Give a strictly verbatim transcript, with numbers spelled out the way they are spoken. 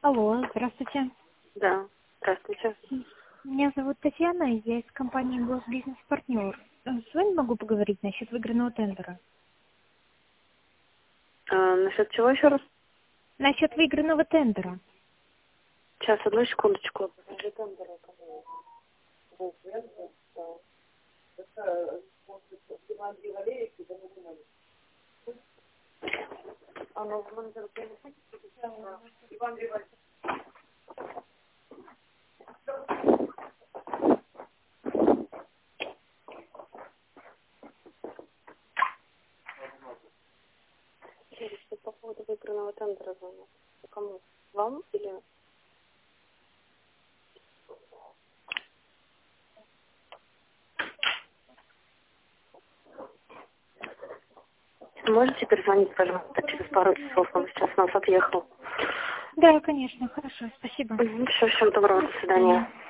Алло, здравствуйте. Да, здравствуйте. Меня зовут Татьяна, я из компании Госбизнес-партнер. С вами могу поговорить насчет выигранного тендера? А, насчет чего еще раз? Насчет выигранного тендера. Сейчас, одну секундочку. Что по поводу выигранного тендера звонят? Кому? Вам или... Можете перезвонить, пожалуйста, через пару часов? Он сейчас у нас отъехал. Да, конечно, хорошо, спасибо. Все, всего доброго, до свидания.